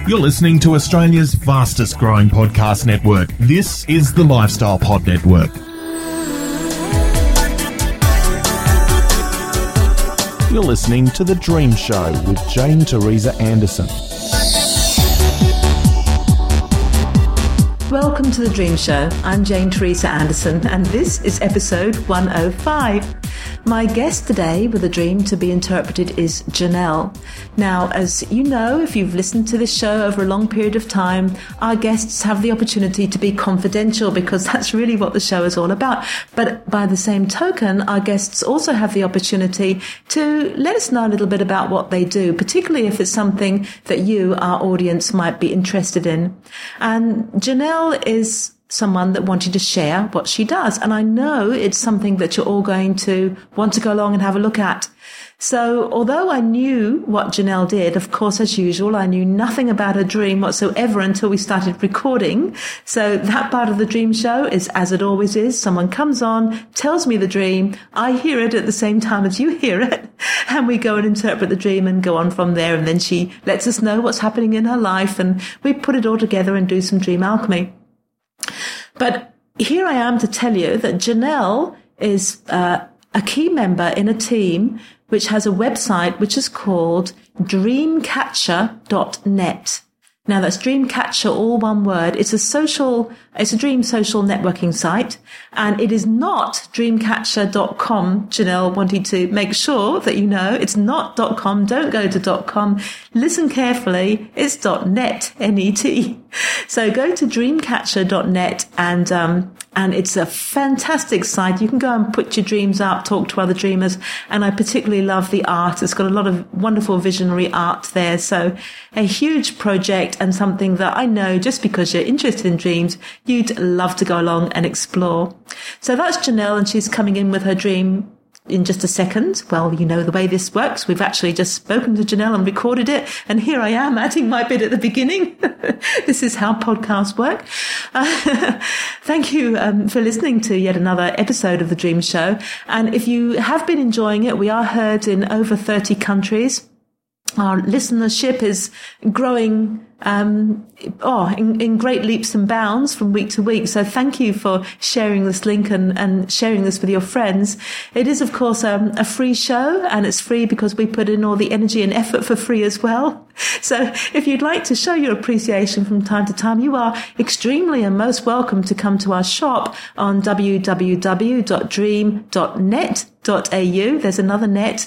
You're listening to Australia's fastest growing podcast network. This is the Lifestyle Pod Network. You're listening to The Dream Show with Jane Teresa Anderson. Welcome to The Dream Show. I'm Jane Teresa Anderson, and this is episode 105. My guest today with a dream to be interpreted is Janelle. Now, as you know, if you've listened to this show over a long period of time, our guests have the opportunity to be confidential because that's really what the show is all about. But by the same token, our guests also have the opportunity to let us know a little bit about what they do, particularly if it's something that you, our audience, might be interested in. And Janelle is someone that wanted to share what she does. And I know it's something that you're all going to want to go along and have a look at. So although I knew what Janelle did, of course, as usual, I knew nothing about her dream whatsoever until we started recording. So that part of the dream show is as it always is. Someone comes on, tells me the dream. I hear it at the same time as you hear it. And we go and interpret the dream and go on from there. And then she lets us know what's happening in her life. And we put it all together and do some dream alchemy. But here I am to tell you that Janelle is a key member in a team which has a website which is called dreamcatcher.net. Now that's Dreamcatcher, all one word. It's a dream social networking site, and it is not dreamcatcher.com. Janelle wanted to make sure that you know it's not .com. Don't go to .com. Listen carefully. It's .net, N-E-T. So go to dreamcatcher.net and it's a fantastic site. You can go and put your dreams up, talk to other dreamers. And I particularly love the art. It's got a lot of wonderful visionary art there. So a huge project and something that I know just because you're interested in dreams, you'd love to go along and explore. So that's Janelle, and she's coming in with her dream in just a second. Well, you know the way this works. We've actually just spoken to Janelle and recorded it, and here I am adding my bit at the beginning. This is how podcasts work. Thank you for listening to yet another episode of The Dream Show. And if you have been enjoying it, we are heard in over 30 countries. Our listenership is growing in great leaps and bounds from week to week. So thank you for sharing this link and sharing this with your friends. It is, of course, a free show, and it's free because we put in all the energy and effort for free as well. So if you'd like to show your appreciation from time to time, you are extremely and most welcome to come to our shop on www.dream.net.au. There's another net,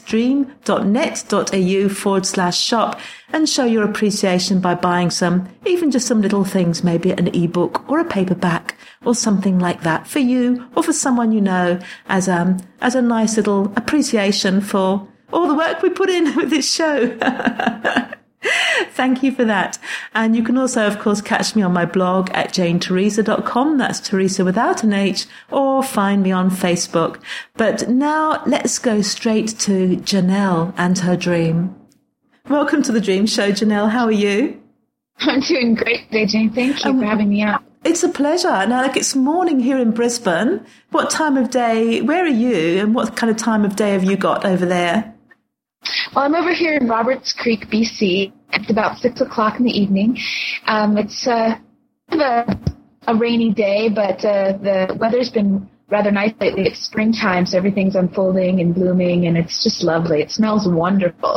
dream.net.au/shop, and show your appreciation by buying even just some little things, maybe an ebook or a paperback or something like that for you or for someone you know as a nice little appreciation for all the work we put in with this show. Thank you for that. And you can also, of course, catch me on my blog at janeteresa.com. That's Teresa without an H, or find me on Facebook. But now let's go straight to Janelle and her dream. Welcome to The Dream Show, Janelle. How are you? I'm doing great today, Jane. Thank you for having me out. It's a pleasure. Now, it's morning here in Brisbane. What time of day, where are you, and what kind of time of day have you got over there? Well, I'm over here in Roberts Creek, BC. It's about 6 o'clock in the evening. It's a rainy day, but the weather's been rather nice lately. It's springtime, so everything's unfolding and blooming, and it's just lovely. It smells wonderful.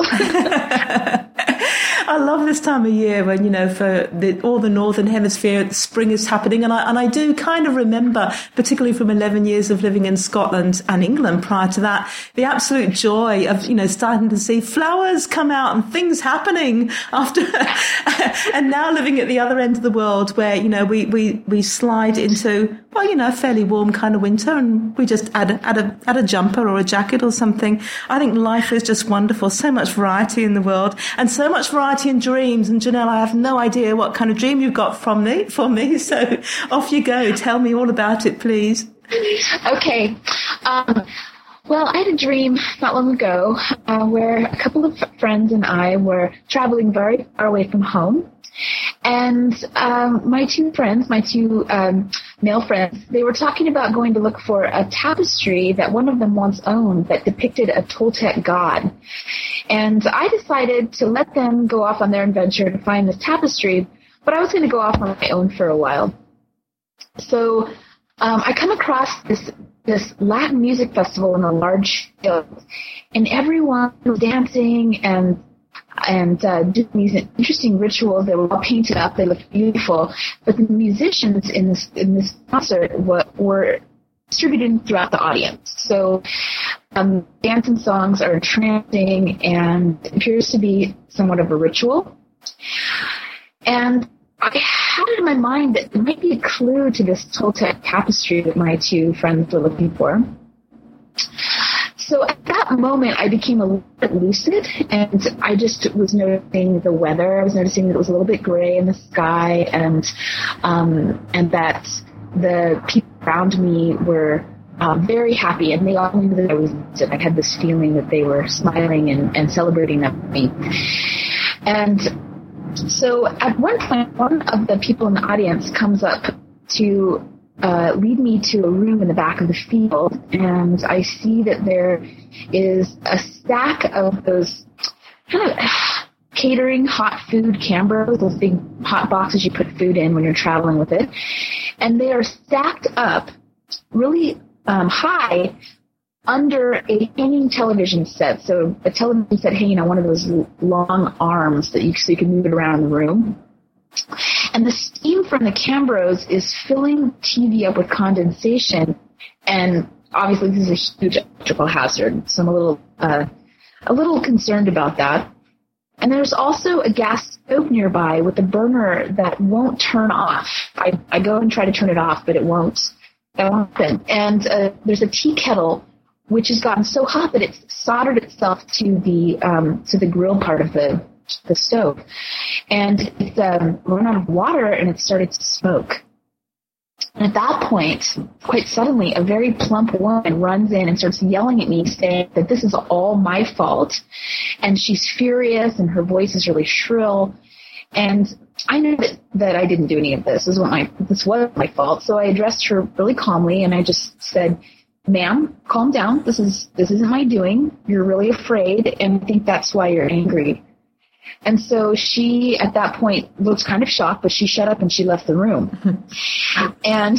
I love this time of year when, you know, for all the Northern Hemisphere, spring is happening. And I do kind of remember, particularly from 11 years of living in Scotland and England prior to that, the absolute joy of, you know, starting to see flowers come out and things happening after, and now living at the other end of the world where, you know, we slide into, well, you know, a fairly warm kind of winter, and we just add a jumper or a jacket or something. I think life is just wonderful. So much variety in the world, and so much variety in dreams. And Janelle, I have no idea what kind of dream you've got for me. So off you go. Tell me all about it, please. Okay. Well, I had a dream not long ago where a couple of friends and I were traveling very far away from home. And my two friends, my two male friends, they were talking about going to look for a tapestry that one of them once owned that depicted a Toltec god. And I decided to let them go off on their adventure to find this tapestry, but I was going to go off on my own for a while. So I come across this Latin music festival in a large field, and everyone was dancing and doing these interesting rituals. They were all painted up. They looked beautiful. But the musicians in this concert were distributed throughout the audience. So dance and songs are entrancing, and it appears to be somewhat of a ritual. And I had it in my mind that there might be a clue to this Toltec tapestry that my two friends were looking for. So at that moment, I became a little bit lucid, and I just was noticing the weather. I was noticing that it was a little bit gray in the sky, and that the people around me were very happy, and they all knew that I was lucid. I had this feeling that they were smiling and celebrating me. And so at one point, one of the people in the audience comes up to lead me to a room in the back of the field, and I see that there is a stack of those kind of catering hot food Cambros, those big hot boxes you put food in when you're traveling with it, and they are stacked up really high under a hanging television set. So a television set hanging on one of those long arms so you can move it around the room. And the steam from the Cambros is filling TV up with condensation, and obviously this is a huge electrical hazard, so I'm a little concerned about that. And there's also a gas stove nearby with a burner that won't turn off. I go and try to turn it off, but it won't happen. And there's a tea kettle which has gotten so hot that it's soldered itself to the grill part of the stove. And it's run out of water, and it started to smoke. And at that point, quite suddenly, a very plump woman runs in and starts yelling at me, saying that this is all my fault. And she's furious, and her voice is really shrill. And I knew that I didn't do any of this. This was my fault. So I addressed her really calmly, and I just said, "Ma'am, calm down. This isn't my doing. You're really afraid, and I think that's why you're angry." And so she, at that point, looked kind of shocked, but she shut up and she left the room. And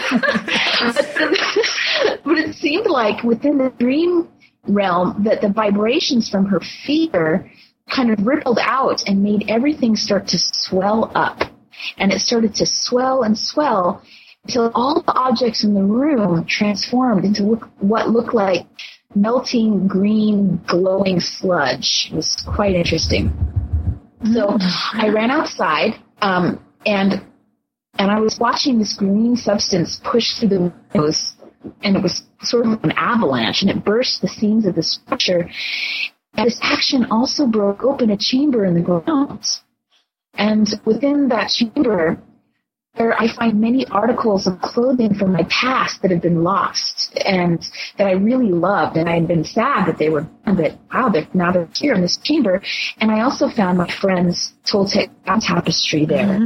but it seemed like within the dream realm that the vibrations from her fear kind of rippled out and made everything start to swell up. And it started to swell and swell until all the objects in the room transformed into what looked like melting green glowing sludge. It was quite interesting. So I ran outside, and I was watching this green substance push through the windows, and it was sort of an avalanche, and it burst the seams of the structure. And this action also broke open a chamber in the ground. And within that chamber, there I find many articles of clothing from my past that had been lost and that I really loved, and I had been sad that they were gone, but wow, now they're here in this chamber. And I also found my friend's Toltec tapestry there.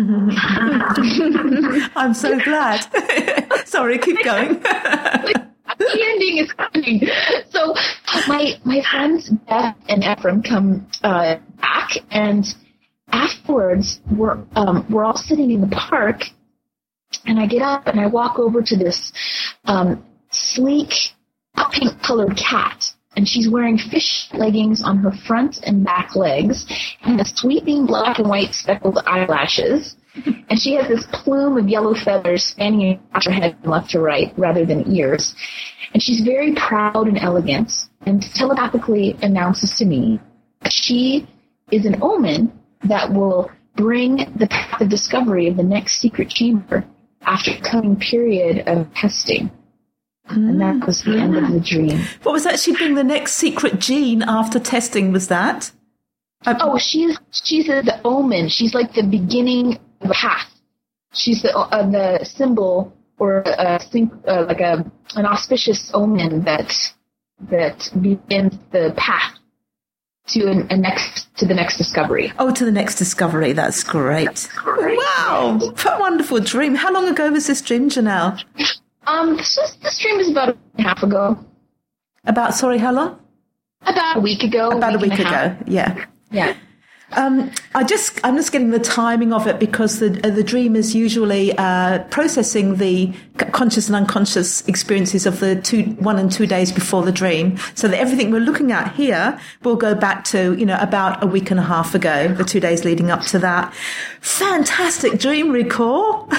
I'm so glad. Sorry, keep going. The ending is coming. So my friends Beth and Ephraim come back, and afterwards we're all sitting in the park. And I get up and I walk over to this sleek, pink-colored cat. And she's wearing fish leggings on her front and back legs and sweeping black and white speckled eyelashes. And she has this plume of yellow feathers spanning across her head from left to right rather than ears. And she's very proud and elegant and telepathically announces to me that she is an omen that will bring the path of discovery of the next secret chamber after a coming period of testing. And that was the end of the dream. What was that? She'd bring the next secret gene after testing, was that? She's the omen. She's like the beginning of a path. She's the symbol or like an auspicious omen that begins the path to the next discovery. Oh, to the next discovery. That's great. Wow. What a wonderful dream. How long ago was this dream, Janelle? This dream was about a week and a half ago. How long? About a week ago. About a week ago. Yeah. Yeah. I'm just getting the timing of it because the dream is usually processing the conscious and unconscious experiences of the 1 and 2 days before the dream. So that everything we're looking at here will go back to, about a week and a half ago, the 2 days leading up to that. Fantastic dream recall.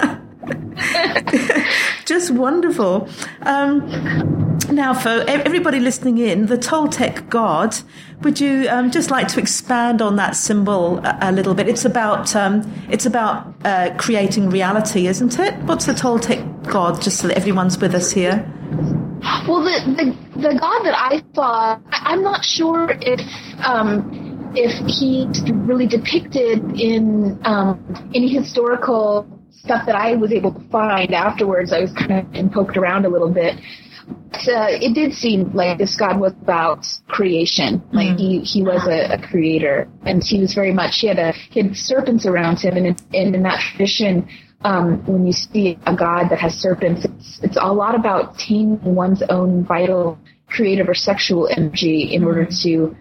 Just wonderful. Now, for everybody listening in, the Toltec god, would you just like to expand on that symbol a little bit? It's about creating reality, isn't it? What's the Toltec god? Just so that everyone's with us here. Well, the god that I saw, I'm not sure if he's really depicted in any historical stuff that I was able to find afterwards. I was kind of poked around a little bit. It did seem like this god was about creation. Like he was a creator, and he was very much. He had serpents around him, and in that tradition, when you see a god that has serpents, it's a lot about taming one's own vital, creative, or sexual energy in order to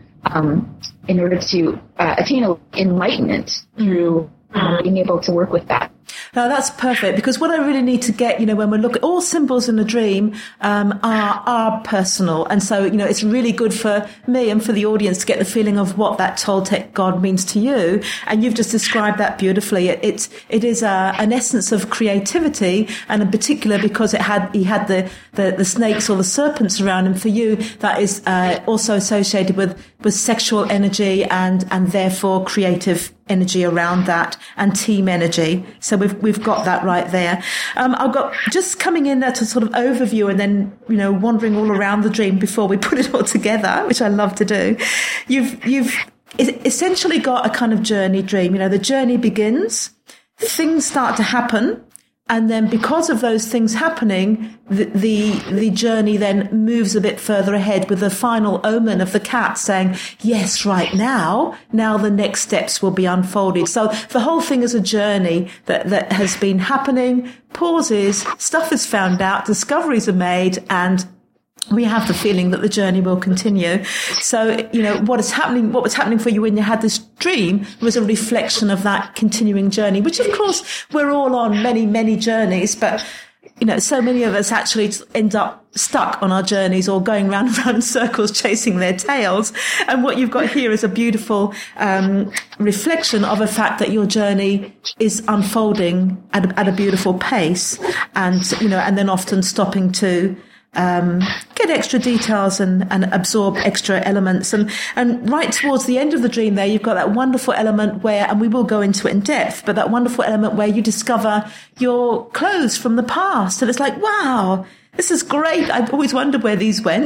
attain enlightenment through being able to work with that. Now that's perfect, because what I really need to get, when we look at all symbols in a dream, are personal. And so, it's really good for me and for the audience to get the feeling of what that Toltec god means to you. And you've just described that beautifully. It is an essence of creativity, and in particular because he had the snakes or the serpents around him. For you, that is also associated with sexual energy and therefore creative energy around that, and team energy. So we've got that right there. I've got just coming in there to sort of overview and then, wandering all around the dream before we put it all together, which I love to do. You've essentially got a kind of journey dream. The journey begins, things start to happen, and then because of those things happening, the journey then moves a bit further ahead with the final omen of the cat saying, yes, right now the next steps will be unfolded. So the whole thing is a journey that has been happening, pauses, stuff is found out, discoveries are made, and we have the feeling that the journey will continue. So, what was happening for you when you had this dream was a reflection of that continuing journey, which of course we're all on many, many journeys, but so many of us actually end up stuck on our journeys or going round and round in circles chasing their tails. And what you've got here is a beautiful reflection of a fact that your journey is unfolding at a beautiful pace, and then often stopping to get extra details and absorb extra elements. And right towards the end of the dream there, you've got that wonderful element where, and we will go into it in depth, but that wonderful element where you discover your clothes from the past. And it's like, wow, this is great. I've always wondered where these went.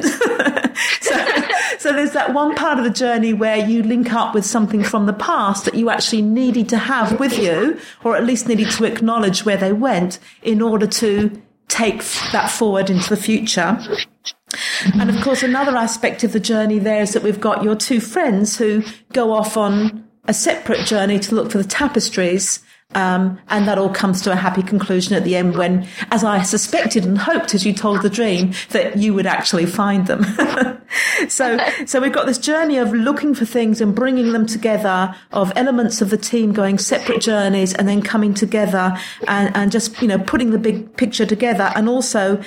So there's that one part of the journey where you link up with something from the past that you actually needed to have with you, or at least needed to acknowledge where they went in order to take that forward into the future. And of course, another aspect of the journey there is that we've got your two friends who go off on a separate journey to look for the tapestries. And that all comes to a happy conclusion at the end when, as I suspected and hoped as you told the dream, that you would actually find them. So we've got this journey of looking for things and bringing them together, of elements of the team going separate journeys and then coming together and just, putting the big picture together, and also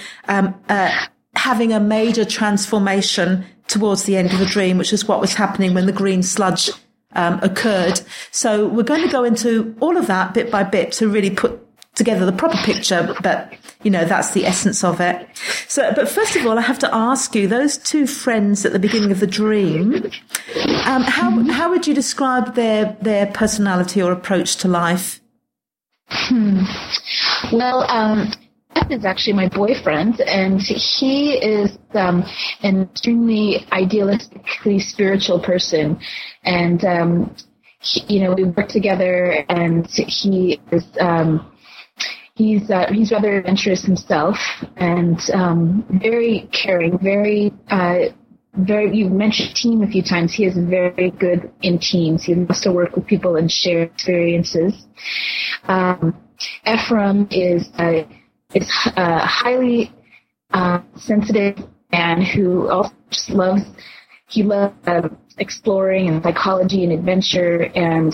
having a major transformation towards the end of the dream, which is what was happening when the green sludge occurred. So we're going to go into all of that bit by bit to really put together the proper picture, but that's the essence of it. So, but first of all, I have to ask you, those two friends at the beginning of the dream, how would you describe their personality or approach to life? Well, Beth is actually my boyfriend, and he is an extremely idealistically spiritual person, and we work together, and he is he's rather adventurous himself, and very caring, very you mentioned team a few times. He is very good in teams. He loves to work with people and share experiences. Ephraim is a highly sensitive man who also just loves exploring and psychology and adventure, and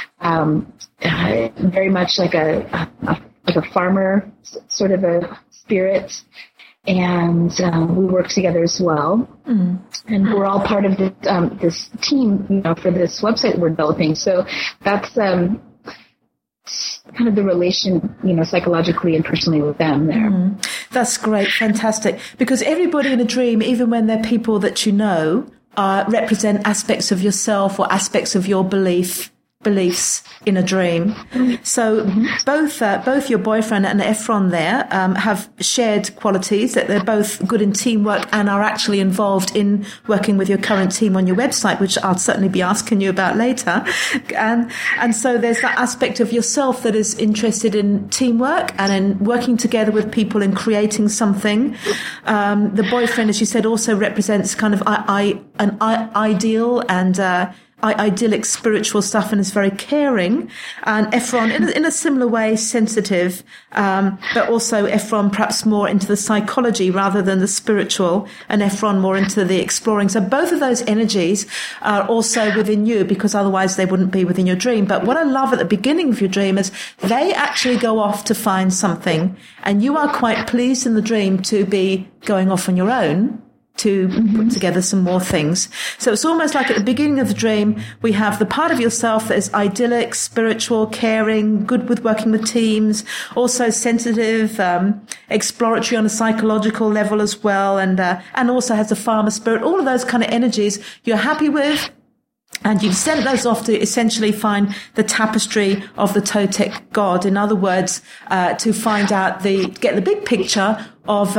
very much like a farmer sort of a spirit. And we work together as well. And we're all part of this team, for this website we're developing. So that's kind of the relation, psychologically and personally with them there. That's great. Fantastic. Because everybody in a dream, even when they're people that represent aspects of yourself or aspects of your beliefs in a dream. So both your boyfriend and Ephron there have shared qualities, that they're both good in teamwork and are actually involved in working with your current team on your website, which I'll certainly be asking you about later. And so there's that aspect of yourself that is interested in teamwork and in working together with people and creating something. The boyfriend, as you said, also represents kind of an ideal and idyllic spiritual stuff, and is very caring. And Ephron, in a similar way, sensitive, but also Ephron perhaps more into the psychology rather than the spiritual, and Ephron more into the exploring. So both of those energies are also within you, because otherwise they wouldn't be within your dream. But what I love at the beginning of your dream is they actually go off to find something, and you are quite pleased in the dream to be going off on your own to put together some more things. So it's almost like at the beginning of the dream, we have the part of yourself that is idyllic, spiritual, caring, good with working with teams, also sensitive, exploratory on a psychological level as well, and also has a farmer spirit. All of those kind of energies you're happy with. And you've sent those off to essentially find the tapestry of the Toltec god. In other words, to find out get the big picture of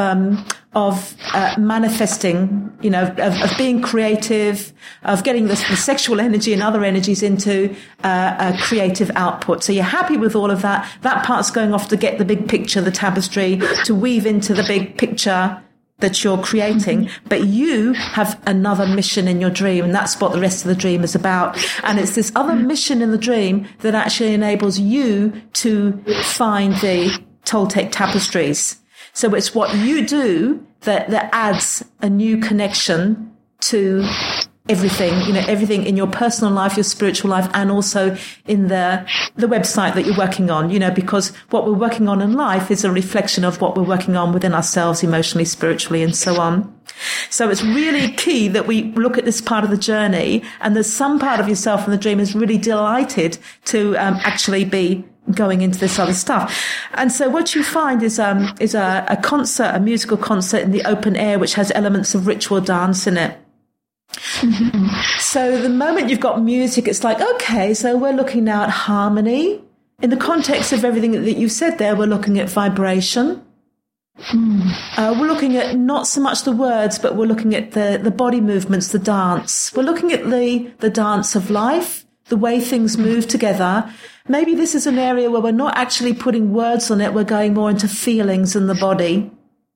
manifesting, of being creative, of getting the sexual energy and other energies into a creative output. So you're happy with all of that. That part's going off to get the big picture, the tapestry, to weave into the big picture that you're creating, but you have another mission in your dream, and that's what the rest of the dream is about. And it's this other mission in the dream that actually enables you to find the Toltec tapestries. So it's what you do that adds a new connection to everything, everything in your personal life, your spiritual life, and also in the website that you're working on, because what we're working on in life is a reflection of what we're working on within ourselves, emotionally, spiritually, and so on. So it's really key that we look at this part of the journey, and there's some part of yourself in the dream is really delighted to actually be going into this other stuff. And so what you find is a concert, a musical concert in the open air, which has elements of ritual dance in it. So the moment you've got music, it's like, okay, so we're looking now at harmony. In the context of everything that you've said there, we're looking at vibration. We're looking at not so much the words, but we're looking at the body movements, the dance. We're looking at the dance of life, the way things move together. Maybe this is an area where we're not actually putting words on it. We're going more into feelings in the body.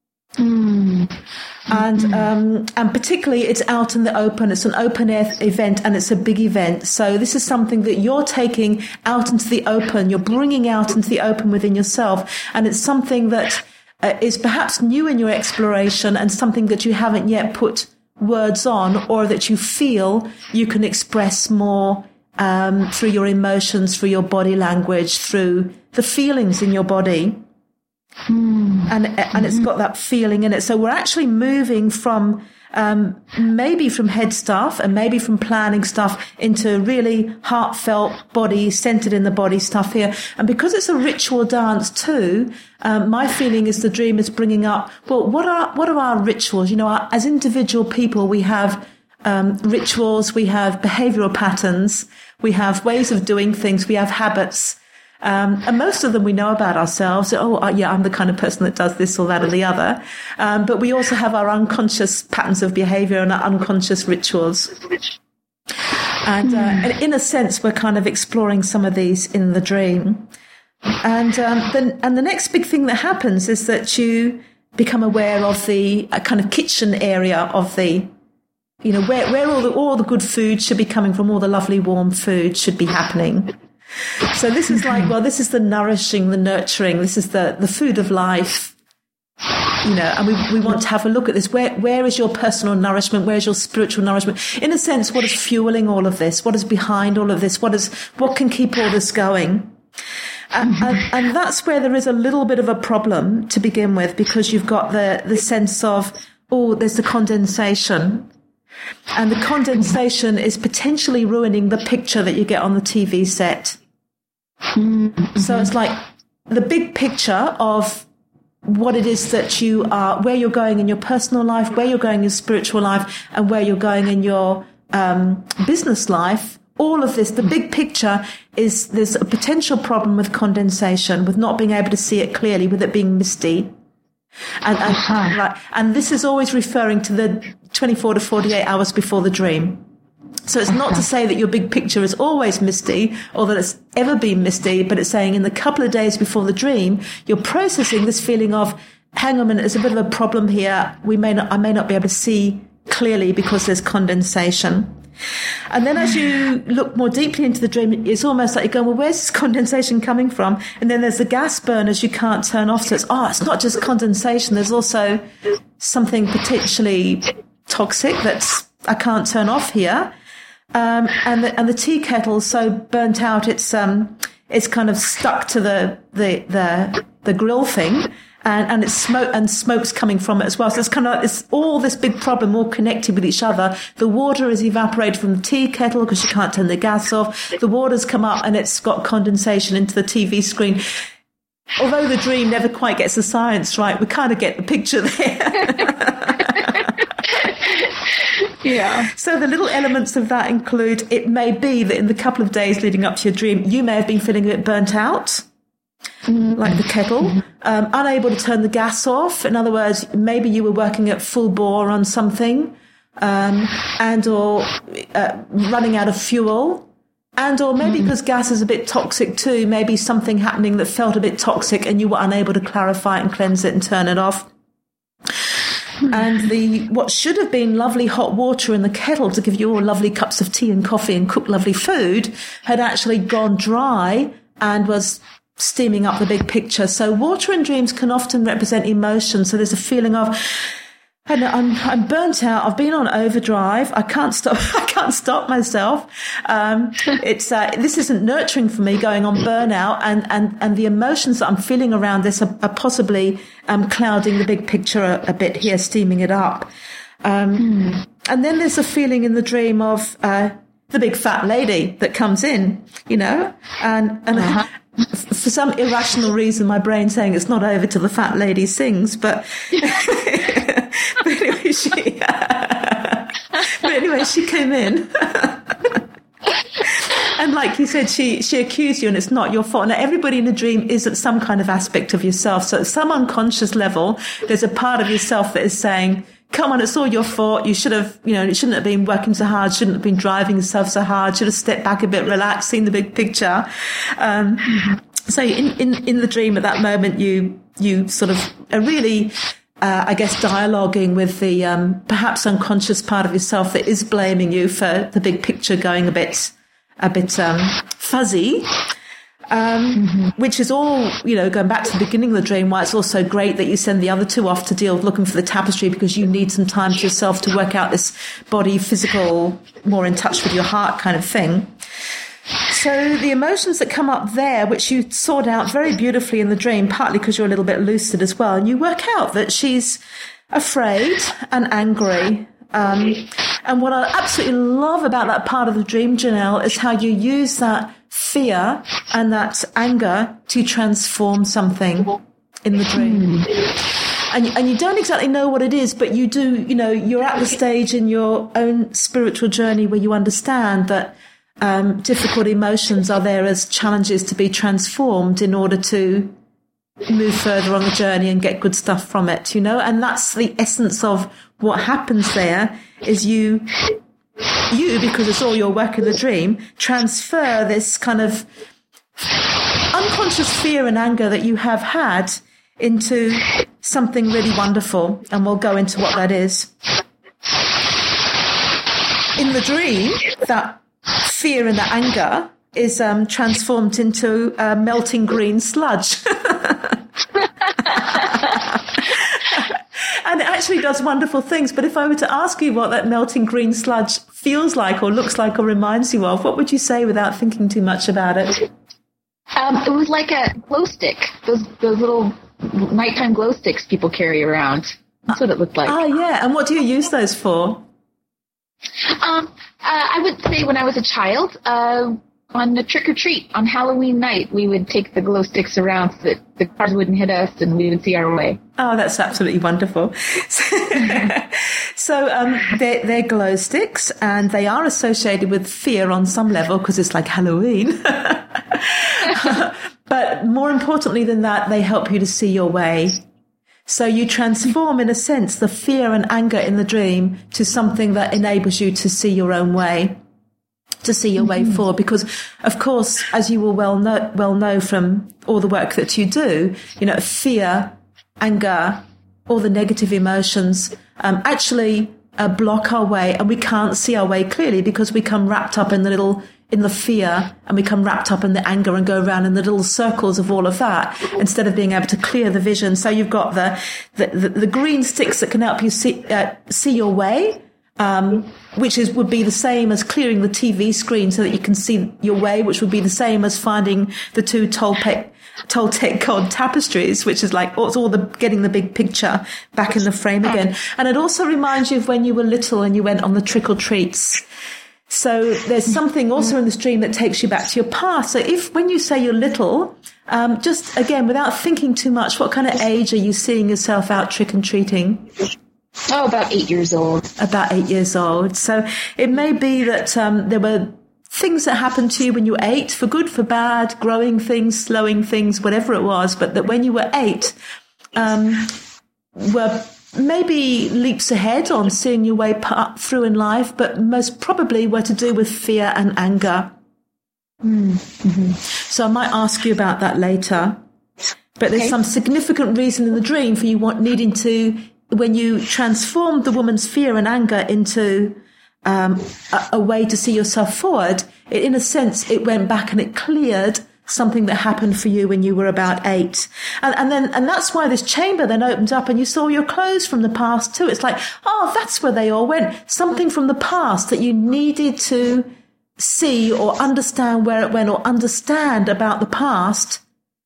And particularly it's out in the open. It's an open air event, and it's a big event. So this is something that you're taking out into the open. You're bringing out into the open within yourself. And it's something that is perhaps new in your exploration, and something that you haven't yet put words on, or that you feel you can express more through your emotions, through your body language, through the feelings in your body. And it's got that feeling in it. So we're actually moving from maybe from head stuff and maybe from planning stuff into really heartfelt body, centered in the body stuff here. And because it's a ritual dance too, my feeling is the dream is bringing up, well, what are our rituals? As individual people, we have rituals, we have behavioral patterns, we have ways of doing things, we have habits. And most of them we know about ourselves. I'm the kind of person that does this or that or the other. But we also have our unconscious patterns of behavior and our unconscious rituals. And in a sense, we're kind of exploring some of these in the dream. And the next big thing that happens is that you become aware of the kind of kitchen area of the you know, where all the good food should be coming from, all the lovely warm food should be happening. So this is like, well, this is the nourishing, the nurturing, this is the food of life, you know, and we want to have a look at this. Where is your personal nourishment? Where is your spiritual nourishment? In a sense, what is fueling all of this? What is behind all of this? What can keep all this going? And that's where there is a little bit of a problem to begin with, because you've got the sense of, oh, there's the condensation. And the condensation is potentially ruining the picture that you get on the TV set. Mm-hmm. So it's like the big picture of what it is that you are, where you're going in your personal life, where you're going in your spiritual life, and where you're going in your business life. All of this, the big picture is there's a potential problem with condensation, with not being able to see it clearly, with it being misty. And this is always referring to the 24 to 48 hours before the dream. So it's not to say that your big picture is always misty or that it's ever been misty, but it's saying in the couple of days before the dream, you're processing this feeling of, hang on a minute, there's a bit of a problem here. I may not be able to see clearly because there's condensation. And then as you look more deeply into the dream, it's almost like you're going, well, where's this condensation coming from? And then there's the gas burners you can't turn off. So it's not just condensation. There's also something potentially toxic that's I can't turn off here. And the tea kettle's so burnt out, it's kind of stuck to the grill thing. And it's smoke's coming from it as well. So it's kind of it's all this big problem, all connected with each other. The water is evaporated from the tea kettle because you can't turn the gas off. The water's come up and it's got condensation into the TV screen. Although the dream never quite gets the science right, we kind of get the picture there. Yeah. So the little elements of that include, it may be that in the couple of days leading up to your dream, you may have been feeling a bit burnt out. Like the kettle, unable to turn the gas off. In other words, maybe you were working at full bore on something, and or running out of fuel, and or maybe because gas is a bit toxic too, maybe something happening that felt a bit toxic and you were unable to clarify it and cleanse it and turn it off. And what should have been lovely hot water in the kettle to give you all lovely cups of tea and coffee and cook lovely food had actually gone dry and was steaming up the big picture. So water in dreams can often represent emotion. So there's a feeling of, I'm burnt out. I've been on overdrive. I can't stop myself. This isn't nurturing for me, going on burnout, and the emotions that I'm feeling around this are possibly clouding the big picture a bit here, steaming it up. And then there's a feeling in the dream of the big fat lady that comes in, you know, and for some irrational reason, my brain's saying it's not over till the fat lady sings, but anyway, she came in. And like you said, she accused you, and it's not your fault. Now, everybody in a dream is at some kind of aspect of yourself. So at some unconscious level, there's a part of yourself that is saying, come on, it's all your fault. You should have, you shouldn't have been working so hard, shouldn't have been driving yourself so hard, should have stepped back a bit, relaxed, seen the big picture. So in the dream at that moment, you sort of are really, I guess, dialoguing with the perhaps unconscious part of yourself that is blaming you for the big picture going a bit fuzzy. Which is all, going back to the beginning of the dream, why it's also great that you send the other two off to deal with looking for the tapestry, because you need some time to yourself to work out this body, physical, more in touch with your heart kind of thing. So the emotions that come up there, which you sort out very beautifully in the dream, partly because you're a little bit lucid as well, and you work out that she's afraid and angry. And what I absolutely love about that part of the dream, Janelle, is how you use that fear and that anger to transform something in the dream. And you don't exactly know what it is, but you do, you're at the stage in your own spiritual journey where you understand that difficult emotions are there as challenges to be transformed in order to move further on the journey and get good stuff from it, and that's the essence of what happens there is you, because it's all your work in the dream, transfer this kind of unconscious fear and anger that you have had into something really wonderful. And we'll go into what that is. in the dream, that fear and the anger is transformed into melting green sludge. And it actually does wonderful things. But if I were to ask you what that melting green sludge feels like or looks like or reminds you of, what would you say without thinking too much about it? It was like a glow stick, those little nighttime glow sticks people carry around. That's what it looked like. Oh, yeah. And what do you use those for? I would say when I was a child, on the trick-or-treat, on Halloween night, we would take the glow sticks around so that the cars wouldn't hit us and we would see our way. Oh, that's absolutely wonderful. So they're glow sticks, and they are associated with fear on some level because it's like Halloween. But more importantly than that, they help you to see your way. So you transform, in a sense, the fear and anger in the dream to something that enables you to see your own way, to see your way forward. Because, of course, as you will well know from all the work that you do, fear, anger, all the negative emotions actually block our way, and we can't see our way clearly because we come wrapped up in the fear, and we come wrapped up in the anger and go around in the little circles of all of that instead of being able to clear the vision. So you've got the green sticks that can help you see your way, which would be the same as clearing the TV screen so that you can see your way, which would be the same as finding the two Toltec god tapestries, which is like it's all getting the big picture back in the frame again. And it also reminds you of when you were little and you went on the trick-or-treats. So there's something also in this dream that takes you back to your past. So when you say you're little, just again, without thinking too much, what kind of age are you seeing yourself out trick-and-treating? Oh, about 8 years old. About 8 years old. So it may be that there were things that happened to you when you were 8, for good, for bad, growing things, slowing things, whatever it was, but that when you were 8, were maybe leaps ahead on seeing your way through in life, but most probably were to do with fear and anger. Mm-hmm. So I might ask you about that later. But there's some significant reason in the dream for you needing to, when you transformed the woman's fear and anger into a way to see yourself forward, in a sense, it went back and it cleared something that happened for you when you were about 8. And that's why this chamber then opened up and you saw your clothes from the past too. It's like, oh, that's where they all went. Something from the past that you needed to see or understand where it went, or understand about the past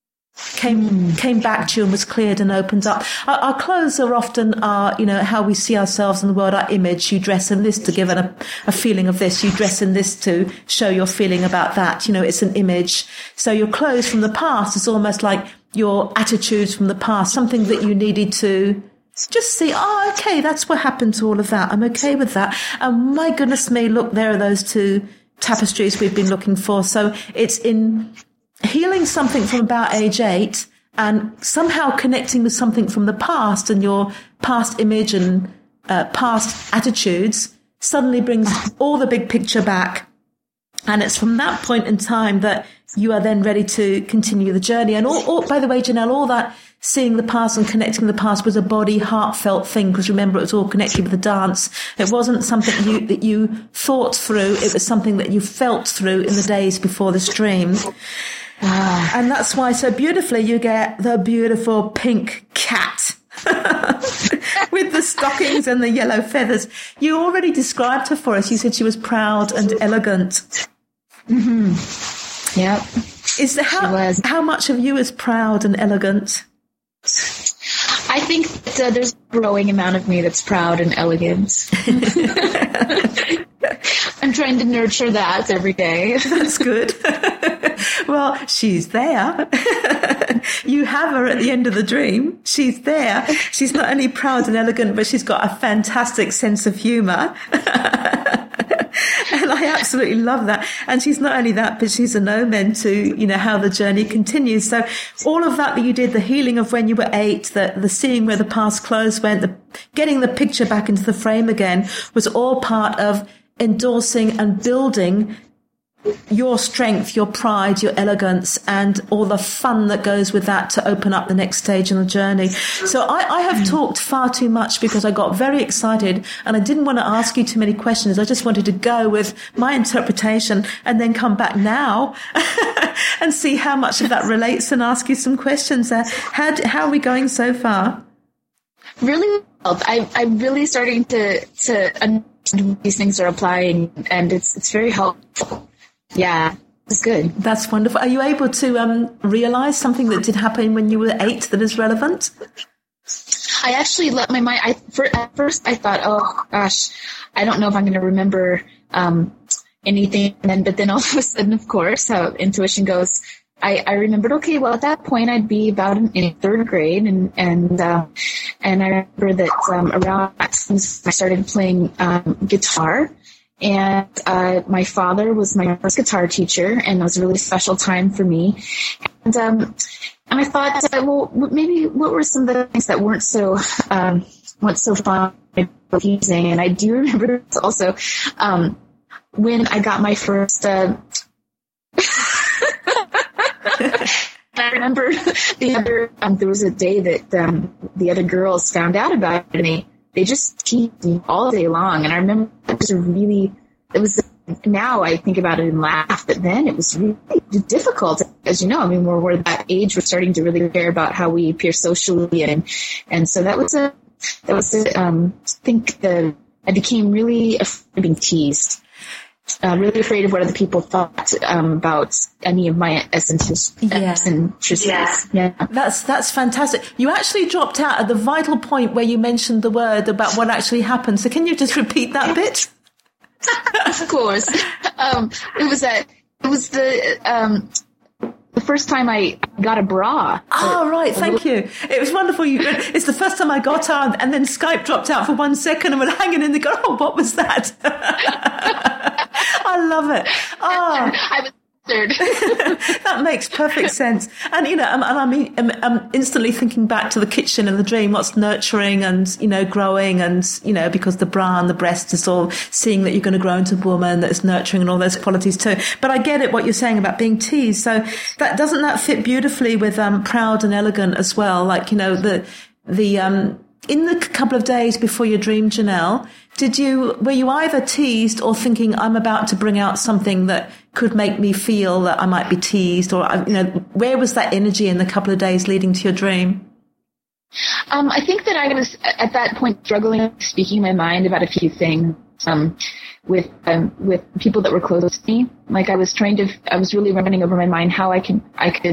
came back to you and was cleared and opened up. Our clothes are often how we see ourselves in the world, our image. You dress in this to give a feeling of this. You dress in this to show your feeling about that. It's an image. So your clothes from the past is almost like your attitudes from the past, something that you needed to just see, oh, okay, that's what happened to all of that. I'm okay with that. And my goodness me, look, there are those two tapestries we've been looking for. So it's in healing something from about age 8 and somehow connecting with something from the past, and your past image and past attitudes suddenly brings all the big picture back. And it's from that point in time that you are then ready to continue the journey. And all by the way, Janelle, all that seeing the past and connecting with the past was a body, heartfelt thing, because remember, it was all connected with the dance. It wasn't something that you thought through. It was something that you felt through in the days before this dream. Wow. And that's why so beautifully you get the beautiful pink cat with the stockings and the yellow feathers. You already described her for us. You said she was proud and elegant. Mm-hmm. Yep. How much of you is proud and elegant? I think that there's a growing amount of me that's proud and elegant. I'm trying to nurture that every day. That's good. Well, she's there. You have her at the end of the dream. She's there. She's not only proud and elegant, but she's got a fantastic sense of humour. And I absolutely love that. And she's not only that, but she's an omen to, how the journey continues. So all of that you did, the healing of when you were 8, the seeing where the past clothes went, the getting the picture back into the frame again, was all part of endorsing and building your strength, your pride, your elegance, and all the fun that goes with that to open up the next stage in the journey. So I have talked far too much because I got very excited and I didn't want to ask you too many questions. I just wanted to go with my interpretation and then come back now and see how much of that relates and ask you some questions. How are we going so far? Really well. I'm really starting to understand these things are applying, and it's very helpful. Yeah, it's good. That's wonderful. Are you able to realize something that did happen when you were 8 that is relevant? I actually let my mind. At first, I thought, oh gosh, I don't know if I'm going to remember anything. But then all of a sudden, of course, how intuition goes, I remembered. Okay, well, at that point, I'd be about in 3rd grade, and I remember that around that time I started playing guitar. And my father was my first guitar teacher, and it was a really special time for me. And I thought, well, maybe what were some of the things that weren't so fun, confusing? And I do remember also when I got my first. I remember there was a day that the other girls found out about it, and they just teased me all day long. And I remember now I think about it and laugh, but then it was really difficult. As you know, I mean, we're that age, we're starting to really care about how we appear socially. And so I became really afraid of being teased. Really afraid of what other people thought about any of my eccentricities. Yeah. That's fantastic. You actually dropped out at the vital point where you mentioned the word about what actually happened. So can you just repeat that bit? Of course. It was the first time I got a bra. Oh, right. Thank you. It was wonderful. It's the first time I got on, and then Skype dropped out for 1 second and we're hanging in the go, oh, what was that? I love it. Oh. I was scared. That makes perfect sense. And, I'm instantly thinking back to the kitchen and the dream, what's nurturing and, growing and, because the bra and the breast is all seeing that you're going to grow into a woman that's nurturing and all those qualities too. But I get it, what you're saying about being teased. So doesn't that fit beautifully with proud and elegant as well? Like, in the couple of days before your dream, Janelle, were you either teased or thinking, I'm about to bring out something that could make me feel that I might be teased, or, where was that energy in the couple of days leading to your dream? I think that I was at that point struggling, speaking my mind about a few things, with people that were close to me. Like I was really running over my mind how I could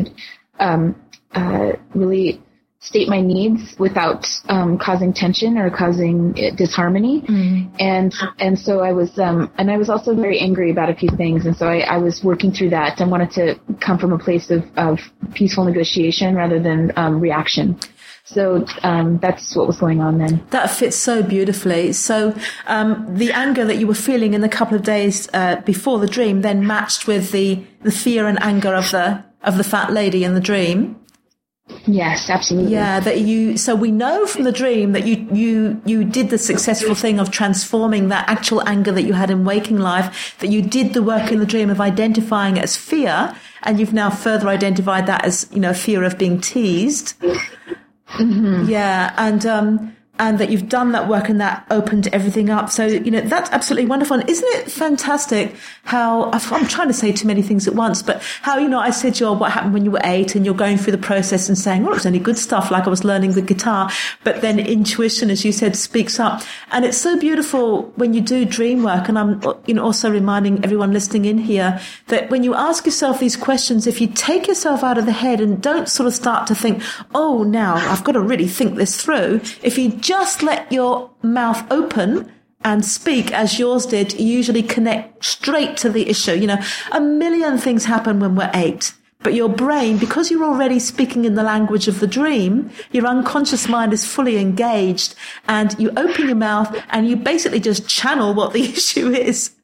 really state my needs without causing tension or causing disharmony. And so I was and I was also very angry about a few things, and so I was working through that and wanted to come from a place of peaceful negotiation rather than reaction. So that's what was going on then. That fits so beautifully. So the anger that you were feeling in the couple of days before the dream then matched with the fear and anger of the fat lady in the dream. Yes, absolutely. Yeah, so we know from the dream that you did the successful thing of transforming that actual anger that you had in waking life, that you did the work in the dream of identifying it as fear, and you've now further identified that as, fear of being teased. Mm-hmm. Yeah, and that you've done that work and that opened everything up. So, that's absolutely wonderful. And isn't it fantastic how, I'm trying to say too many things at once, but how, I said to you, what happened when you were 8 and you're going through the process and saying, well, it was only good stuff, like I was learning the guitar, but then intuition, as you said, speaks up. And it's so beautiful when you do dream work. And I'm, also reminding everyone listening in here that when you ask yourself these questions, if you take yourself out of the head and don't sort of start to think, oh, now I've got to really think this through. If you just let your mouth open and speak as yours did, you usually connect straight to the issue. A million things happen when we're 8, but your brain, because you're already speaking in the language of the dream, your unconscious mind is fully engaged, and you open your mouth and you basically just channel what the issue is.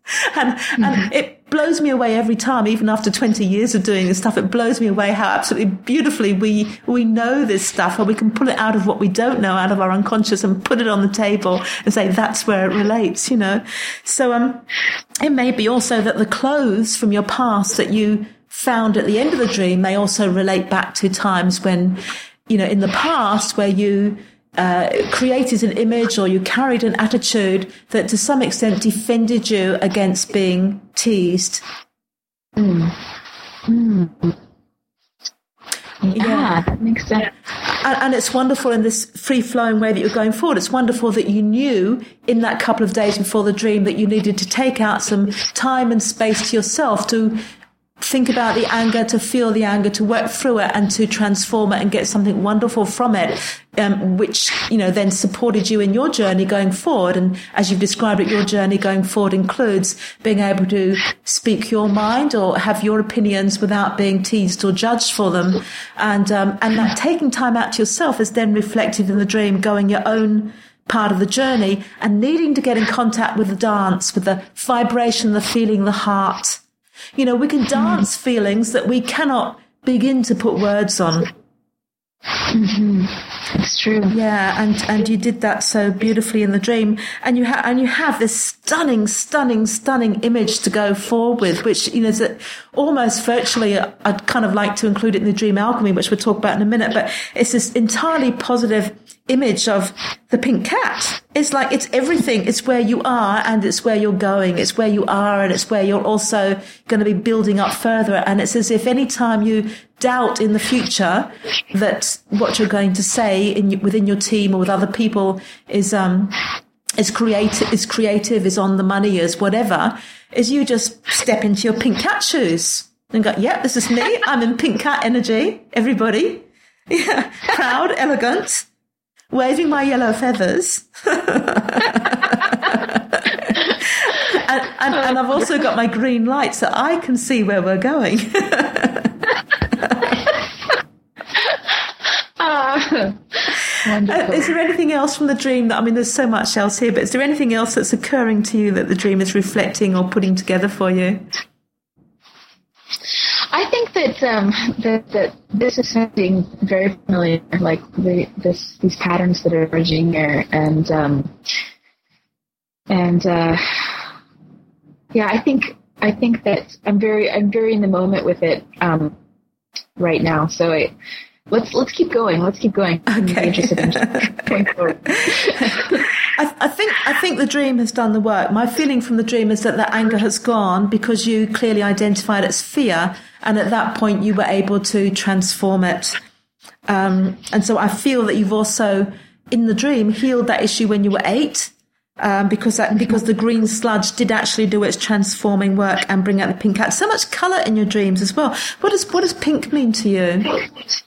And it blows me away every time, even after 20 years of doing this stuff, it blows me away how absolutely beautifully we know this stuff, and we can pull it out of what we don't know, out of our unconscious, and put it on the table and say, that's where it relates, So, it may be also that the clothes from your past that you found at the end of the dream may also relate back to times when, in the past where you created an image or you carried an attitude that to some extent defended you against being teased. Yeah, that makes sense. And it's wonderful in this free-flowing way that you're going forward. It's wonderful that you knew in that couple of days before the dream that you needed to take out some time and space to yourself to think about the anger, to feel the anger, to work through it and to transform it and get something wonderful from it, which, then supported you in your journey going forward. And as you've described it, your journey going forward includes being able to speak your mind or have your opinions without being teased or judged for them. And that taking time out to yourself is then reflected in the dream, going your own part of the journey and needing to get in contact with the dance, with the vibration, the feeling, the heart. We can dance feelings that we cannot begin to put words on. It's true. Yeah, and you did that so beautifully in the dream, and you have this stunning image to go forward with, which is almost virtually. I'd kind of like to include it in the dream alchemy, which we'll talk about in a minute. But it's this entirely positive image of the pink cat. It's like it's everything. It's where you are and it's where you're going. It's where you are and it's where you're also going to be building up further. And it's as if any time you doubt in the future that what you're going to say within your team or with other people is creative, is on the money, is whatever, is you just step into your pink cat shoes and go, yeah, this is me. I'm in pink cat energy. Everybody. Yeah. Proud, elegant, waving my yellow feathers. and I've also got my green light so I can see where we're going. Is there anything else from the dream there's so much else here, but is there anything else that's occurring to you that the dream is reflecting or putting together for you? I think that this is something very familiar, like these patterns that are emerging here, and I think that I'm very in the moment with it right now. So let's keep going. Okay. I'm interested in going forward. I think the dream has done the work. My feeling from the dream is that the anger has gone because you clearly identified it as fear, and at that point you were able to transform it. And so I feel that you've also, in the dream, healed that issue when you were 8, because the green sludge did actually do its transforming work and bring out the pink cat. So much colour in your dreams as well. What does pink mean to you?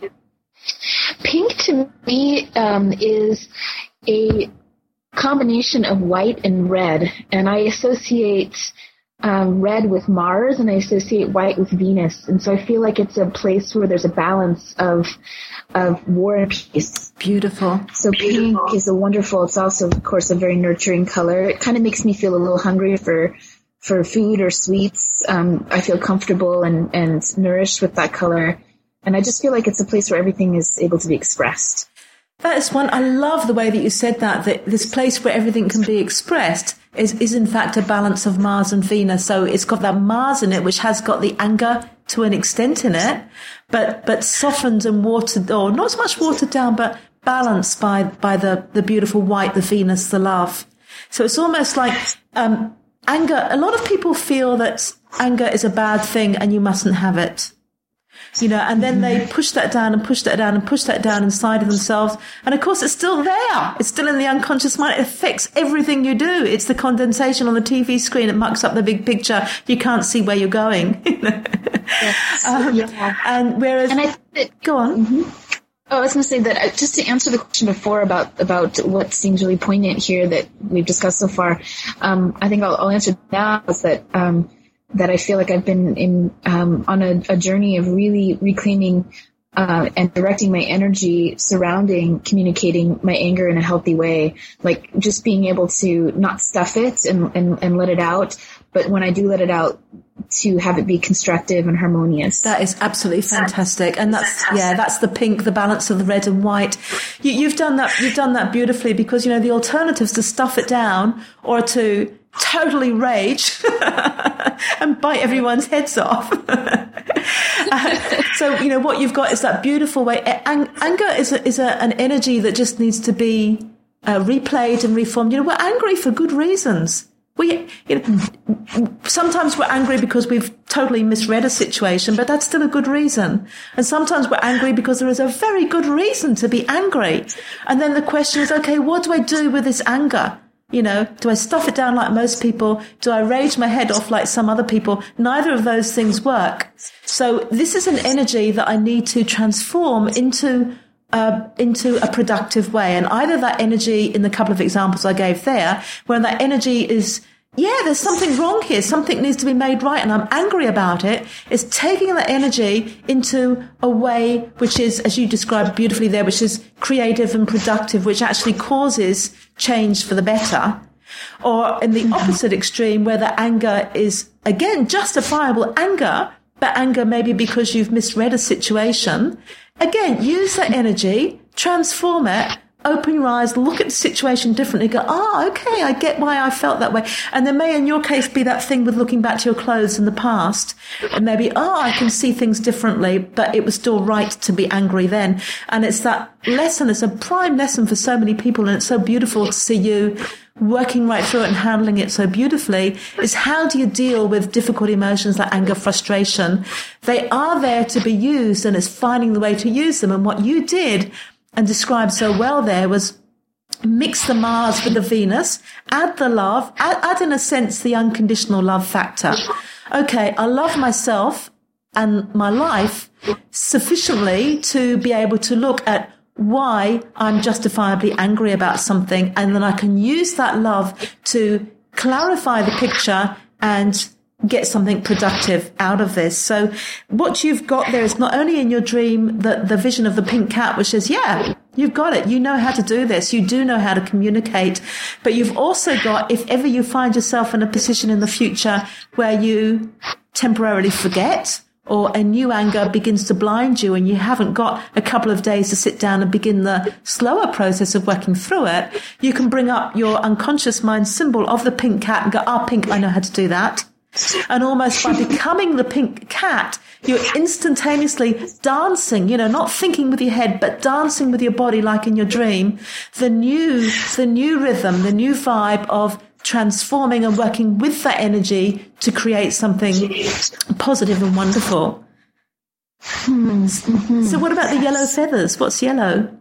Pink to me is a combination of white and red, and I associate red with Mars and I associate white with Venus, and so I feel like it's a place where there's a balance of war and peace. Beautiful. So pink is it's also, of course, a very nurturing color. It kind of makes me feel a little hungry for food or sweets. I feel comfortable and nourished with that color. And I just feel like it's a place where everything is able to be expressed. That is one. I love the way that you said that this place where everything can be expressed is in fact a balance of Mars and Venus. So it's got that Mars in it, which has got the anger to an extent in it, but softened and watered, or not so much watered down, but balanced by the beautiful white, the Venus, the love. So it's almost like anger. A lot of people feel that anger is a bad thing and you mustn't have it. And then they push that down and push that down and push that down inside of themselves. And of course, it's still there. It's still in the unconscious mind. It affects everything you do. It's the condensation on the TV screen. It mucks up the big picture. You can't see where you're going. Yes. And whereas, go on. Mm-hmm. Oh, I was going to say that just to answer the question before about what seems really poignant here that we've discussed so far, I think I'll answer now is that I feel like I've been on a journey of really reclaiming and directing my energy surrounding communicating my anger in a healthy way, like just being able to not stuff it and let it out, but when I do let it out, to have it be constructive and harmonious. That is absolutely fantastic. And that's the pink, the balance of the red and white. You've done that beautifully, because, the alternatives to stuff it down or to totally rage and bite everyone's heads off. So, what you've got is that beautiful way. Anger is an energy that just needs to be replayed and reformed. We're angry for good reasons. Sometimes we're angry because we've totally misread a situation, but that's still a good reason. And sometimes we're angry because there is a very good reason to be angry. And then the question is, okay, what do I do with this anger? Do I stuff it down like most people? Do I rage my head off like some other people? Neither of those things work. So this is an energy that I need to transform into a productive way. And either that energy, in the couple of examples I gave there, where that energy is, there's something wrong here, something needs to be made right, and I'm angry about it, is taking that energy into a way which is, as you described beautifully there, which is creative and productive, which actually causes change for the better. Or in the opposite extreme, where the anger is, again, justifiable anger, but anger maybe because you've misread a situation. Again, use that energy, transform it, open your eyes, look at the situation differently, go, okay, I get why I felt that way. And there may, in your case, be that thing with looking back to your clothes in the past, and maybe, I can see things differently, but it was still right to be angry then. And it's that lesson, it's a prime lesson for so many people, and it's so beautiful to see you working right through it and handling it so beautifully, is how do you deal with difficult emotions like anger, frustration? They are there to be used, and it's finding the way to use them. And what you did and described so well there was mix the Mars with the Venus, add the love, add in a sense the unconditional love factor. Okay, I love myself and my life sufficiently to be able to look at why I'm justifiably angry about something, and then I can use that love to clarify the picture and get something productive out of this. So what you've got there is not only in your dream the vision of the pink cat, which is, you've got it. You know how to do this. You do know how to communicate. But you've also got, if ever you find yourself in a position in the future where you temporarily forget, or a new anger begins to blind you and you haven't got a couple of days to sit down and begin the slower process of working through it, you can bring up your unconscious mind symbol of the pink cat and go, pink, I know how to do that. And almost by becoming the pink cat, you're instantaneously dancing, not thinking with your head, but dancing with your body like in your dream, the new rhythm, the new vibe of transforming and working with that energy to create something positive and wonderful. So what about the yellow feathers? What's yellow?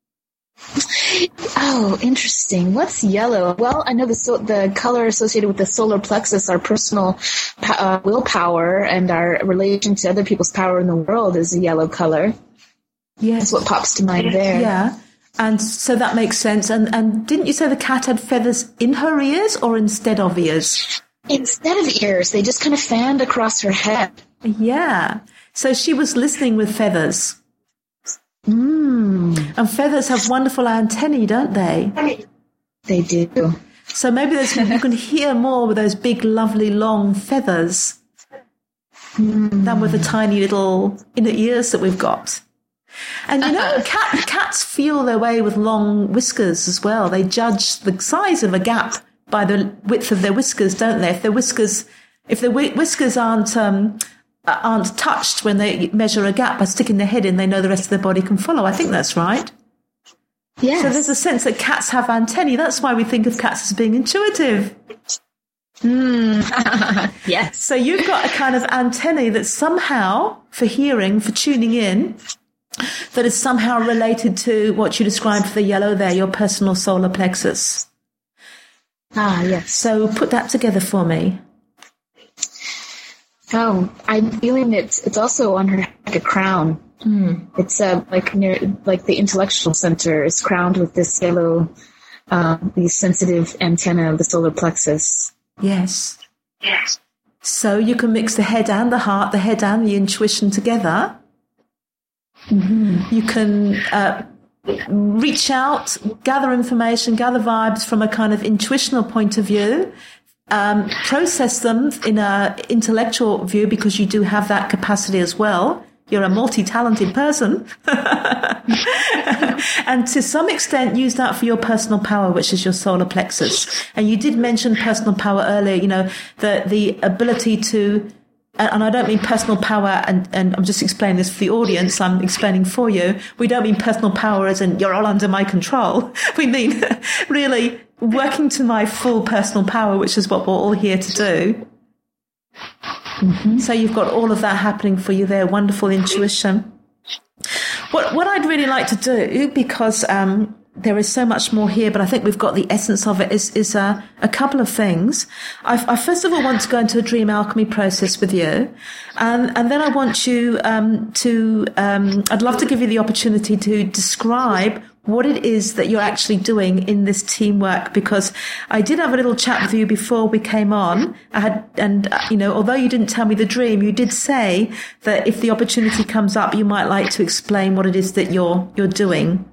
Oh, interesting. What's yellow? Well, I know the color associated with the solar plexus, our personal willpower and our relation to other people's power in the world, is a yellow color. Yes. That's what pops to mind there. Yeah. And so that makes sense. And didn't you say the cat had feathers in her ears or instead of ears? Instead of ears. They just kind of fanned across her head. Yeah. So she was listening with feathers. And feathers have wonderful antennae, don't they? They do. So maybe you can hear more with those big, lovely, long feathers than with the tiny little inner ears that we've got. And cats feel their way with long whiskers as well. They judge the size of a gap by the width of their whiskers, don't they? If their whiskers aren't touched when they measure a gap by sticking their head in, they know the rest of their body can follow. I think that's right. Yes. So there's a sense that cats have antennae. That's why we think of cats as being intuitive. Yes. So you've got a kind of antennae that's somehow, for hearing, for tuning in, that is somehow related to what you described for the yellow there, your personal solar plexus. Yes. So put that together for me. Oh, I'm feeling it's also on her head like a crown. It's like the intellectual center is crowned with this yellow, the sensitive antenna of the solar plexus. Yes. So you can mix the head and the heart, the head and the intuition together. You can reach out, gather information, gather vibes from a kind of intuitional point of view, process them in a intellectual view, because you do have that capacity as well. You're a multi-talented person. And to some extent use that for your personal power, which is your solar plexus. And you did mention personal power earlier, the ability to, and I don't mean personal power, and I'm just explaining this for the audience, I'm explaining for you. We don't mean personal power as in you're all under my control. We mean really working to my full personal power, which is what we're all here to do. Mm-hmm. So you've got all of that happening for you there. Wonderful intuition. What I'd really like to do, because there is so much more here, but I think we've got the essence of it, is a couple of things. I first of all want to go into a dream alchemy process with you. And then I want you I'd love to give you the opportunity to describe what it is that you're actually doing in this teamwork, because I did have a little chat with you before we came on. Although you didn't tell me the dream, you did say that if the opportunity comes up, you might like to explain what it is that you're doing.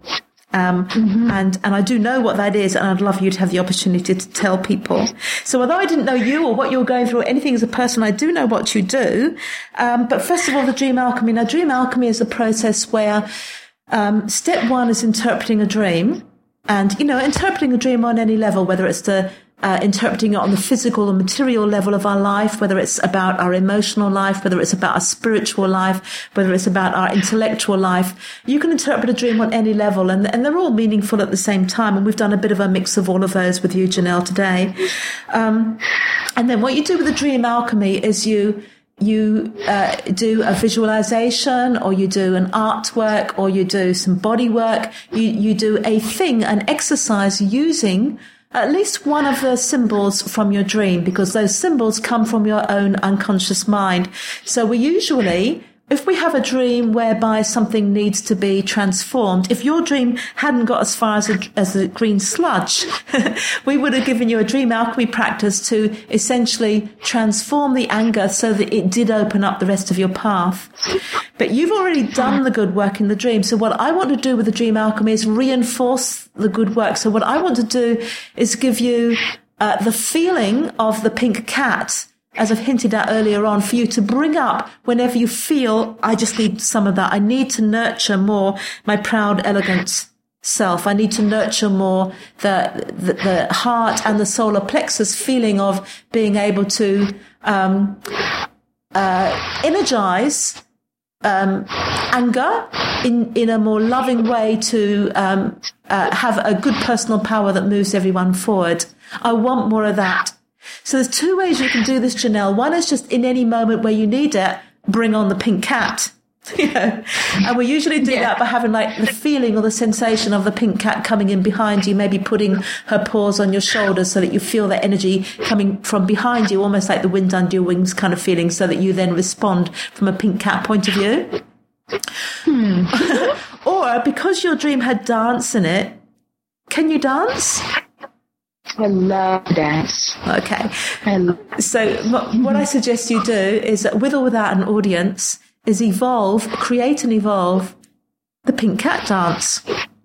And I do know what that is, and I'd love you to have the opportunity to tell people. So although I didn't know you or what you're going through or anything as a person, I do know what you do. But first of all, the dream alchemy. Now, dream alchemy is a process where step one is interpreting a dream, and, interpreting a dream on any level, whether it's interpreting it on the physical and material level of our life, whether it's about our emotional life, whether it's about our spiritual life, whether it's about our intellectual life. You can interpret a dream on any level, and they're all meaningful at the same time. And we've done a bit of a mix of all of those with you, Janelle, today. And then what you do with the dream alchemy is you do a visualization, or you do an artwork, or you do some body work. You do an exercise using at least one of the symbols from your dream, because those symbols come from your own unconscious mind. So we usually, if we have a dream whereby something needs to be transformed, if your dream hadn't got as far as a green sludge, we would have given you a dream alchemy practice to essentially transform the anger so that it did open up the rest of your path. But you've already done the good work in the dream. So what I want to do with the dream alchemy is reinforce the good work. So what I want to do is give you the feeling of the pink cat, as I've hinted at earlier on, for you to bring up whenever you feel, I just need some of that. I need to nurture more my proud, elegant self. I need to nurture more the heart and the solar plexus feeling of being able to energize anger in a more loving way, to have a good personal power that moves everyone forward. I want more of that. So there's two ways you can do this, Janelle. One is just in any moment where you need it, bring on the pink cat. And we usually do that by having like the feeling or the sensation of the pink cat coming in behind you, maybe putting her paws on your shoulders so that you feel that energy coming from behind you, almost like the wind under your wings kind of feeling, so that you then respond from a pink cat point of view. Or because your dream had dance in it, can you dance? I love dance. Okay. So what I suggest you do is, with or without an audience, is create and evolve the pink cat dance.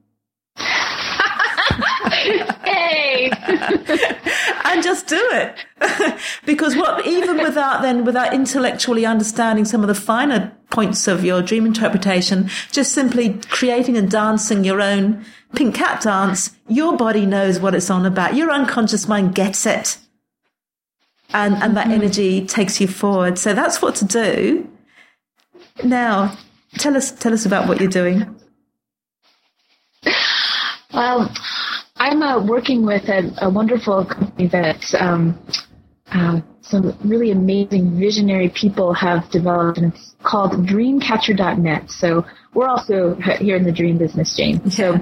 Hey! And just do it. Because even without intellectually understanding some of the finer points of your dream interpretation, just simply creating and dancing your own pink cat dance, your body knows what it's on about. Your unconscious mind gets it. And that energy takes you forward. So that's what to do. Now, tell us about what you're doing. Well, I'm working with a wonderful company that some really amazing visionary people have developed, and it's called Dreamcatcher.net. So we're also here in the dream business, Jane. So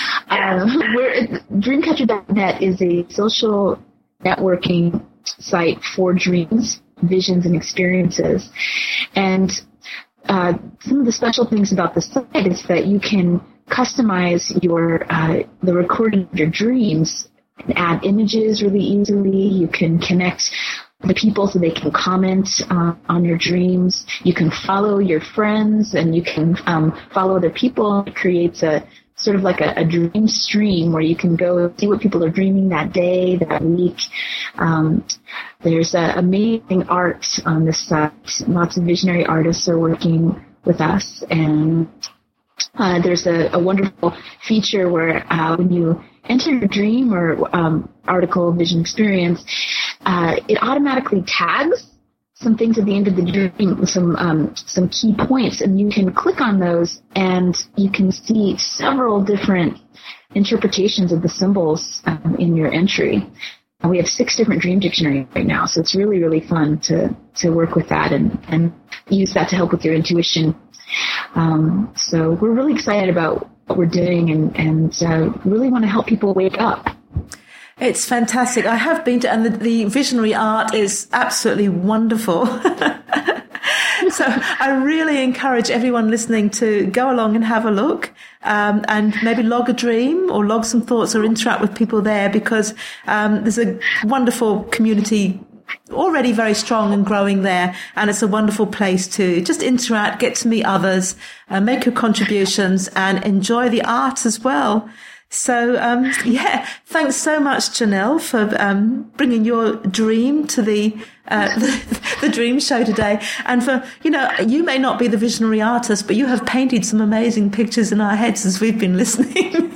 Dreamcatcher.net is a social networking site for dreams, visions, and experiences. And some of the special things about the site is that you can customize the recording of your dreams and add images really easily. You can connect the people so they can comment on your dreams. You can follow your friends, and you can follow other people. It creates a sort of like a dream stream where you can go see what people are dreaming that day, that week. There's amazing art on this site. Lots of visionary artists are working with us, and there's a wonderful feature where when you enter your dream or article, vision, experience, it automatically tags some things at the end of the dream, some key points, and you can click on those and you can see several different interpretations of the symbols in your entry. We have 6 different dream dictionaries right now, so it's really, really fun to work with that and use that to help with your intuition. So we're really excited about what we're doing and really want to help people wake up. It's fantastic. I have been to, and the visionary art is absolutely wonderful. So I really encourage everyone listening to go along and have a look, and maybe log a dream or log some thoughts or interact with people there, because there's a wonderful community already very strong and growing there, and it's a wonderful place to just interact, get to meet others, make your contributions, and enjoy the art as well. So, thanks so much, Janelle, for bringing your dream to the dream show today. And for, you may not be the visionary artist, but you have painted some amazing pictures in our heads as we've been listening.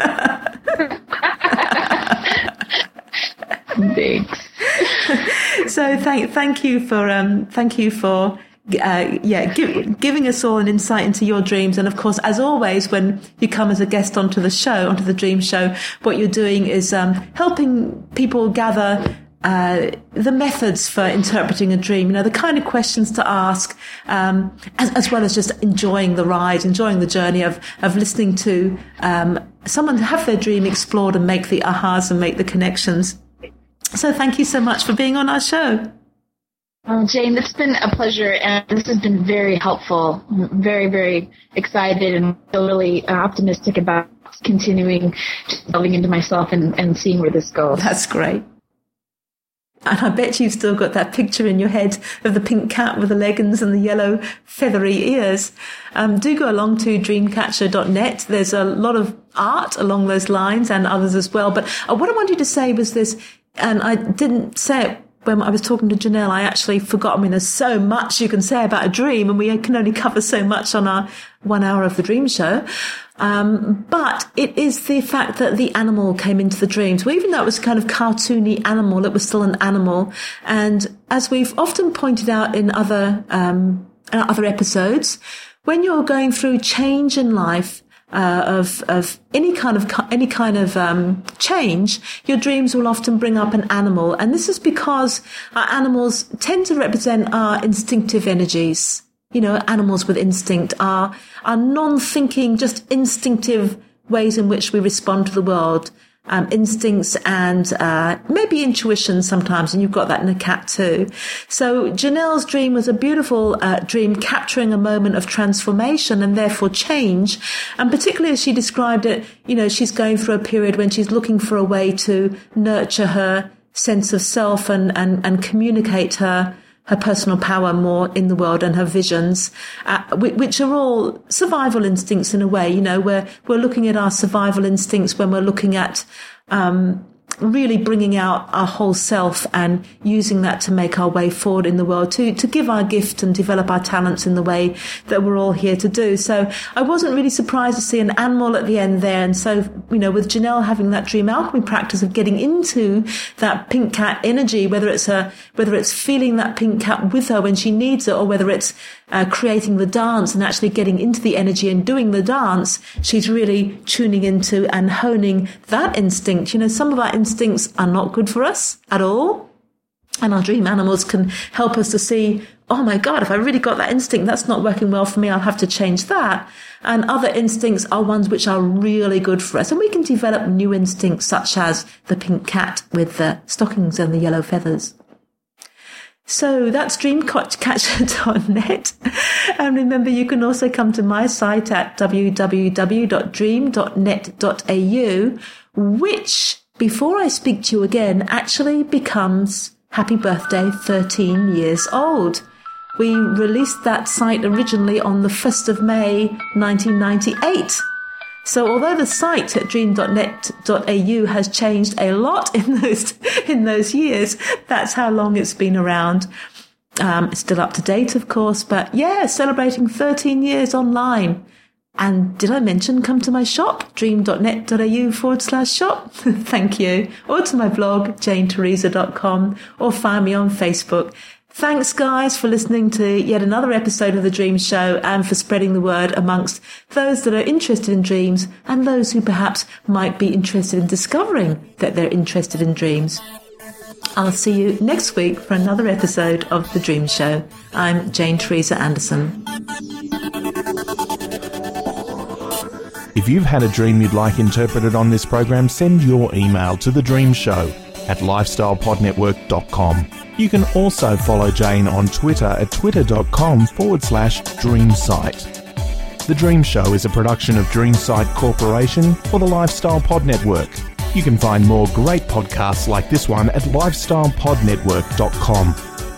Thanks. So thank you for giving us all an insight into your dreams. And of course, as always, when you come as a guest onto the dream show, what you're doing is helping people gather the methods for interpreting a dream, the kind of questions to ask, as well as just enjoying the ride, enjoying the journey of listening to someone have their dream explored and make the ahas and make the connections. So thank you so much for being on our show. Jane, it's been a pleasure, and this has been very helpful. I'm very, very excited and feel really optimistic about continuing delving into myself and seeing where this goes. That's great. And I bet you've still got that picture in your head of the pink cat with the leggings and the yellow feathery ears. Do go along to dreamcatcher.net. There's a lot of art along those lines and others as well. But what I wanted to say was this, and I didn't say it when I was talking to Janelle, I actually forgot. I mean, there's so much you can say about a dream, and we can only cover so much on our 1 hour of the dream show. But it is the fact that the animal came into the dreams. Well, even though it was kind of cartoony animal, it was still an animal. And as we've often pointed out in other episodes, when you're going through change in life, of any kind of change, your dreams will often bring up an animal, and this is because our animals tend to represent our instinctive energies. Animals with instinct are non-thinking, just instinctive ways in which we respond to the world. Instincts and maybe intuition sometimes, and you've got that in a cat too. So Janelle's dream was a beautiful dream capturing a moment of transformation and therefore change. And particularly as she described it, she's going through a period when she's looking for a way to nurture her sense of self and communicate her personal power more in the world and her visions, which are all survival instincts in a way. We're looking at our survival instincts when we're looking at really bringing out our whole self and using that to make our way forward in the world, to give our gift and develop our talents in the way that we're all here to do. So I wasn't really surprised to see an animal at the end there. And so, with Janelle having that dream alchemy practice of getting into that pink cat energy, whether it's feeling that pink cat with her when she needs it, or whether it's creating the dance and actually getting into the energy and doing the dance, she's really tuning into and honing that instinct. Some of our instincts are not good for us at all, and our dream animals can help us to see, oh my God, if I really got that instinct, that's not working well for me, I'll have to change that. And other instincts are ones which are really good for us, and we can develop new instincts, such as the pink cat with the stockings and the yellow feathers. So that's dreamcatcher.net. And remember, you can also come to my site at www.dream.net.au, which, before I speak to you again, actually becomes Happy Birthday 13 years old. We released that site originally on the 1st of May 1998. So although the site at dream.net.au has changed a lot in those years, that's how long it's been around. It's still up to date, of course, but yeah, celebrating 13 years online. And did I mention come to my shop, dream.net.au/shop? Thank you. Or to my blog, janetheresa.com, or find me on Facebook. Thanks, guys, for listening to yet another episode of The Dream Show and for spreading the word amongst those that are interested in dreams and those who perhaps might be interested in discovering that they're interested in dreams. I'll see you next week for another episode of The Dream Show. I'm Jane Theresa Anderson. If you've had a dream you'd like interpreted on this program, send your email to thedreamshow@lifestylepodnetwork.com. You can also follow Jane on Twitter at twitter.com/dreamsite. The Dream Show is a production of Dreamsite Corporation for the Lifestyle Pod Network. You can find more great podcasts like this one at lifestylepodnetwork.com.